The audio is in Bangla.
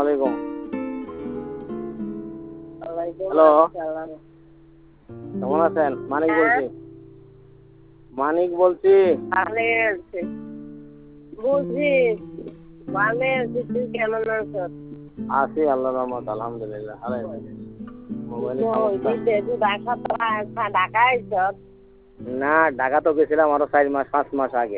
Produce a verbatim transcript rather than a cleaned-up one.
আলাইকুম। হ্যালো, কেমন আছেন? মানিক বলছি। মানিক বলছি। বুঝি ভালো আছি, তুই কেমন আছো? আছি আল্লাহর রহমত, আলহামদুলিল্লাহ। আরে মোবাইলে ঢাকা তো ঢাকা আইছ? না, ঢাকা তো গেছিলাম আরো চার মাস পাঁচ মাস আগে।